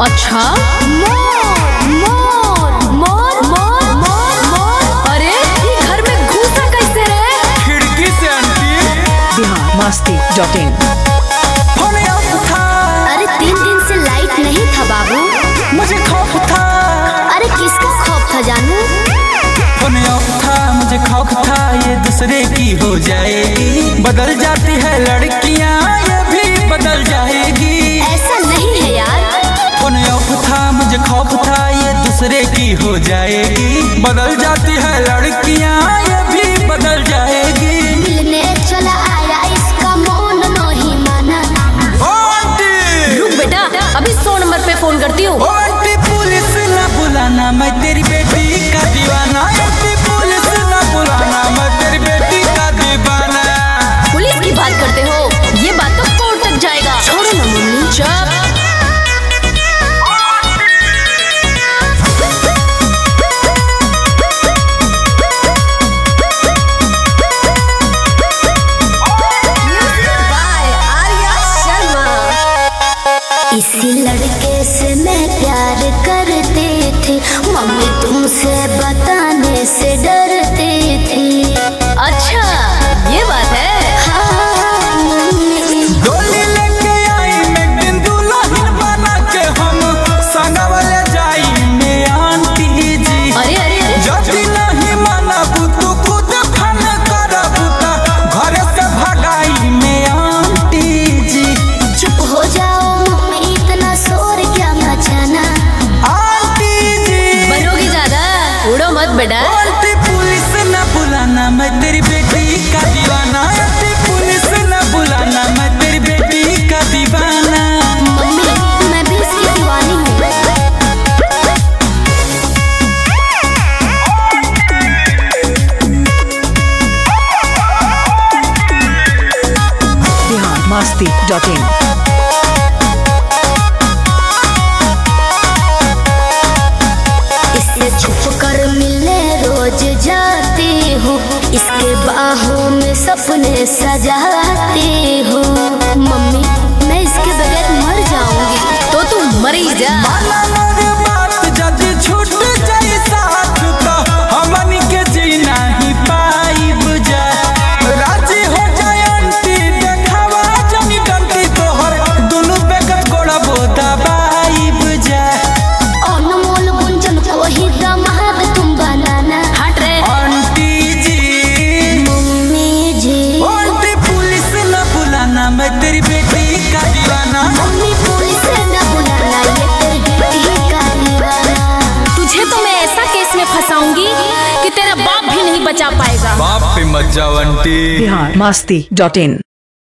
अच्छा अरे ये घर में घुसा कैसे रे? खिड़की से आंटी। biharmasti.in अरे 3 दिन से लाइट नहीं था बाबू। मुझे खौफ था। अरे किसका खौफ था जानू? फोन ऑफ था, मुझे खौफ था ये दूसरे की हो जाएगी। बदल जाती है लड़कियां, ये भी बदल जाएगी। ऐसा नहीं है यार। फोन ऑफ था, मुझे खौफ था ये दूसरे की हो जाएगी। बदल जाती है लड़कियां, ये भी बदल जाएगी। मिलने चला आया इसका मन नहीं माना। ओ आंटी, रुक बेटा, अभी 100 नंबर पे फोन करती हूँ। ओ आंटी पुलिस ना बुलाना, मैं तेरी बेटी का दीवाना। आंटी पुलिस ना बुलाना, मैं तेरी बेटी का दीवाना। पुलिस की बात करते हो, ये बात तो कोर्ट तक जाएगा। छोड़ो ना मम्मी। चुप। इसी लड़के से मैं प्यार करते थे, मम्मी तुमसे बताने से डरते थे। अच्छा ये बात है। हाँ मम्मी। डोली लेके आई मैं दिन दुल्हन बना के हम संगवले जाई में आंटी जी। अरे अरे अरे जदी नहीं मानबू तू खुद फन करबू ता घर से भगाई में आंटी जी। चुप हो जाओ मम्मी, इतना शोर क्या मचाना। आंटी जी बनोगी ज्यादा, उड़ो मत बेटा। आंटी पुलिस न बुलाना, मैं तेरी बेटी का दीवाना। आंटी पुलिस न बुलाना, मैं तेरी बेटी का दीवाना। मम्मी मैं भी इसकी दीवानी हूँ। biharmasti.in इससे छुप कर मिलने रोज जाती हूँ, इसके बाहों में सपने सजाती हूँ। मम्मी मैं इसके बगैर मर जाऊंगी। तो तू मरी जा। माना मोर बात जदी छूट जाई साथ तो हमनी के जीना ही पाई बुझा। राजी हो जाए आंटी, देखावा जमी कंटी तोहर दुनु बेकत गोड़ा बोदा बाई बुझा। अनमोल गुंजन को ही दामाद तुम बनाना। हट रे। आंटी जी मम्मी जी। आंटी पुलिस न बुलाना, मैं तेरी बेटी का दीवाना। मम्मी पुलिस न बुलाना, ये तेरी बेटी का दीवाना। तुझे तो मैं ऐसा केस में फंसाऊंगी कि तेरा बाप भी नहीं बचा पाएगा। बाप पे मत जाओ आंटी। biharmasti.in